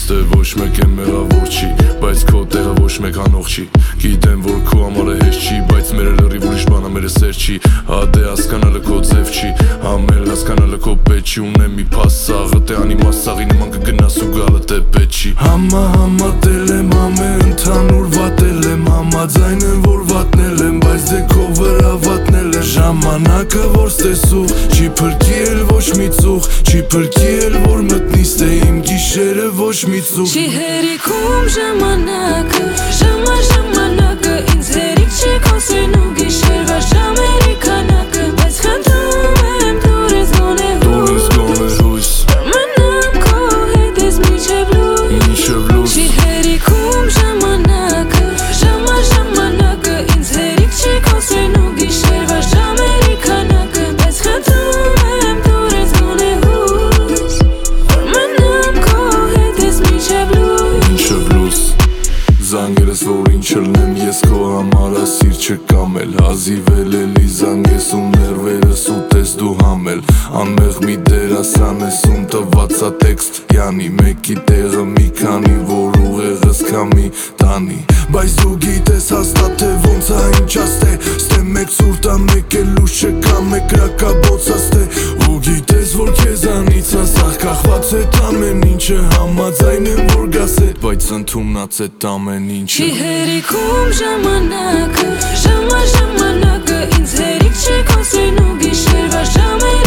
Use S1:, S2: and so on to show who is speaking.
S1: Ստե ոչ մեկ է մեղավոր չի, բայց քո տեղը ոչ մեկ անող չի Գիտեմ որ քո համար է հեշտ չի, բայց մեր լրիվ ուրիշ բան ամերը սեր չի Հադե հասկանալը քո ձև չի, համել հասկանալը քո պետ չի Ունեմ մի փասաղը, թե անիմաս սաղի նման կգնաս ու գալը թե պետ չի Համատել եմ համե ընդհանուր վատել եմ Համաձայն եմ որ վատնել եմ, բայց դե քո վրա վատնել եմ Ժամանակը որ ստեսուղ, չի փրկի էլ ոչ մի ծուղ Չի փրկի էլ որ մտնի ստե իմ գիշերը ոչ մի ծուղ
S2: Չի հերիքում ժամանակը, ժամանակը Ինձ հերիք չի կոսեն ու գիշերվա ժամերի քանակը Բայց խնդրում եմ դուր ես գոնե հույս Մնամ քո հետ ես մինչև լույս Չի հերիքում ժամանակը, ժամանակը Ինձ հերիք չի կոսեն ու գիշերվա ժամերի քանակը Բայց խնդրում եմ դուր ես գոնե հույս Մնամ քո հետ ես մինչև լույս
S1: Զանգերս որ ինչ լնեմ ես քո համար ասիր չկամել Հազիվել էլի զանգես ու ներվերս ուտես դու համել Անմեղ մի դերասան ես ում տվածա տեքստ յանի Մեկի տեղը մի քանի որ ուղեղս կամի տանի Բայց դու գիտես հաստատ թե ոնց ա ինչ աստե Ստե մեկ սուրտ ա մեկ էլ ուշ չկա մեկ ռակաբոց աստե Ու գիտես որ քեզանից ասախ կախված էտ ամեն ինչը Համաձայն եմ որ գաս էտ բայց ընդունած էտ ամեն ինչը
S2: Չի հերիքում ժամանակը, ժամանակը Ինձ հերիք չի կոսեն ու գիշերվա ժամերի